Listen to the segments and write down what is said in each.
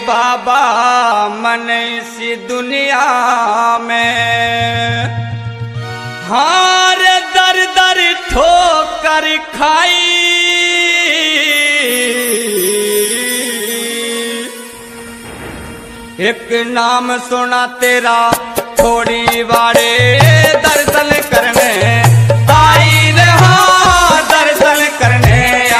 बाबा मन सी दुनिया में हार दर दर ठोकर खाई एक नाम सुना तेरा थोड़ी वाड़े दर्शन करने आई रहा दर्शन करने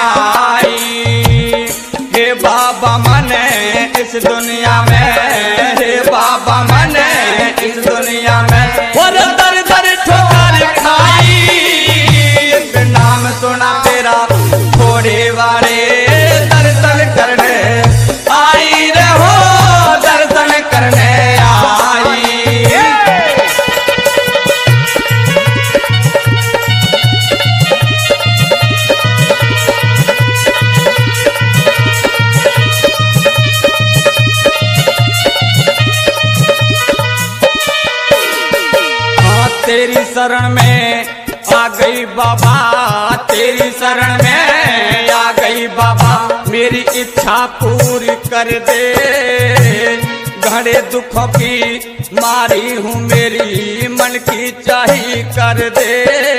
आई हे बाबा मने इस दुनिया में हे बाबा मने इस दुनिया में और दर दर ठोकर खाई एक नाम सुना तेरा थोड़े वाले दर्शन करने आई रहो दर्शन करने आई तेरी शरण में आ गई बाबा तेरी शरण में आ गई बाबा मेरी इच्छा पूरी कर दे घड़े दुखों की मारी हूँ मेरी मन की चाही कर दे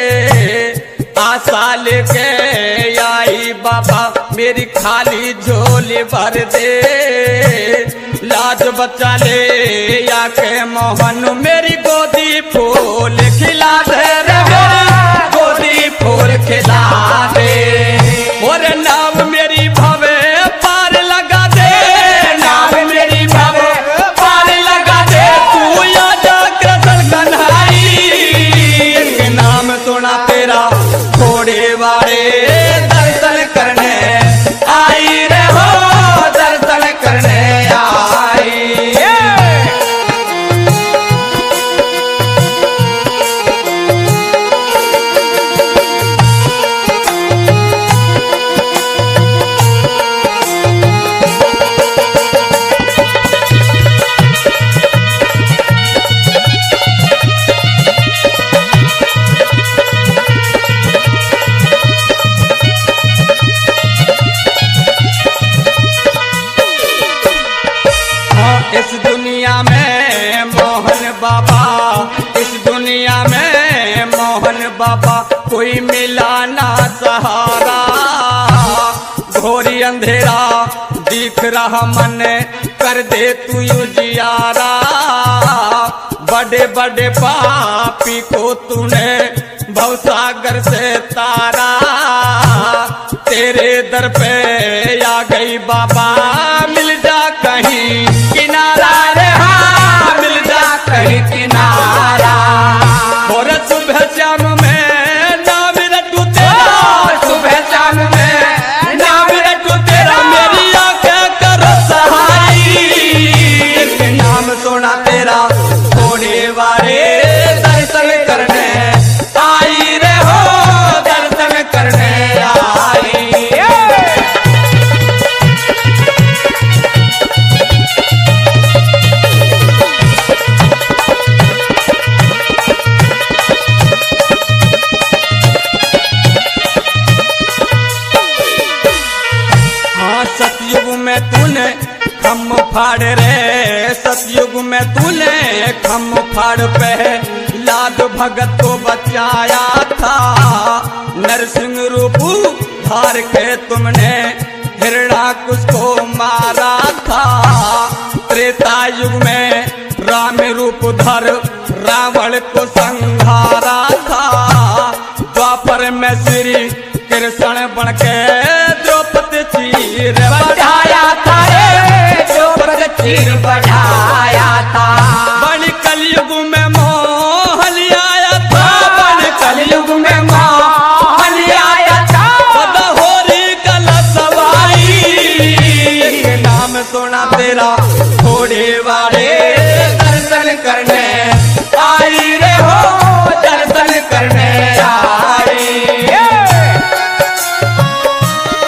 आशा लेके आई बाबा मेरी खाली झोली भर दे लाज बचा ले या के मोहन मेरी गोदी फूल खिला दे रे मेरी गोदी फूल खिला दे और नाम मेरी भवे पार लगा दे नाम मेरी भवे पार लगा दे तू आजा कृष्ण कन्हई एक नाम सुना तेरा थोड़े वाले दर्शन करने आई रे हो दर्शन करने आई इस दुनिया में मोहन बाबा इस दुनिया में मोहन बाबा कोई मिला ना सहारा घोरी अंधेरा दिख रहा मन कर दे तू उजियारा बड़े बड़े पापी को तूने भवसागर से तारा तेरे दर पे आ गई बाबा मिल जा कहीं किनारा रे हाँ मिल जा कहीं किनारा और सुबह शाम में नाम रटू तेरा सुबह शाम में नाम रटू तेरा मेरी आंखें करो सहाई एक नाम सुना तेरा थोड़े वाले दर्शन करने आई रे हो दर्शन करने आई सतयुग में तूने खम फाड़ रे सतयुग में तूने खम फाड़ पे लाद भगत को बचाया था नरसिंह रूप धार के तुमने हिरणाकुश को मारा था त्रेता युग में राम रूप धर रावण को संहारा था द्वापर में श्री कृष्ण बन के द्रौपदी चीर बढ़ाया था रे द्रौपदी चीर बढ़ाया था बड़ कलयुग में मोहन आया था बड़ कलयुग में मोहन आया था बदहोरी कला सवाई एक नाम सुना तेरा थोड़े वाले दर्शन करने आई रे हो दर्शन करने आई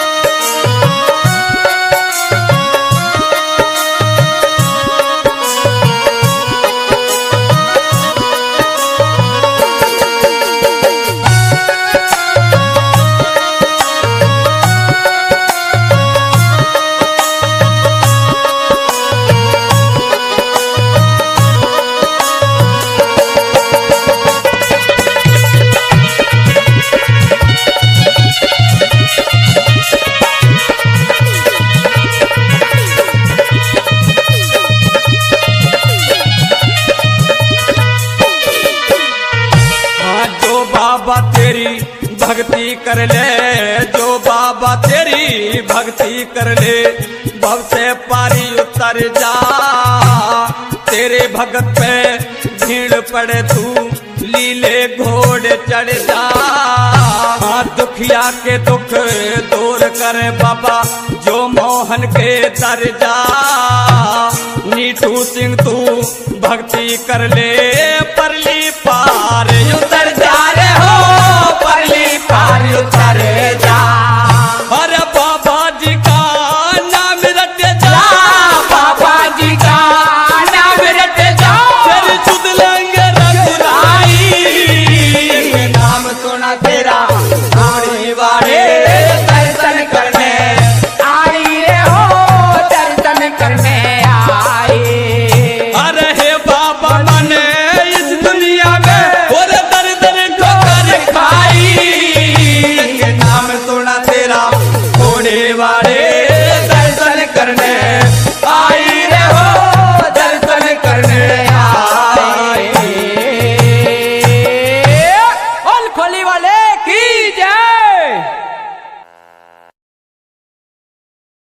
कर ले, जो बाबा तेरी भक्ति कर ले, भव से पारी उतर जा, तेरे भगत पे भीड़ पड़े तू लीले घोड़े चढ़ जा। दुखिया के दुख दूर करे बाबा, जो मोहन के दर जा, नीटू सिंह तू भक्ति कर ले, परली पार उतर जा रे हो, परली पार उतर जा।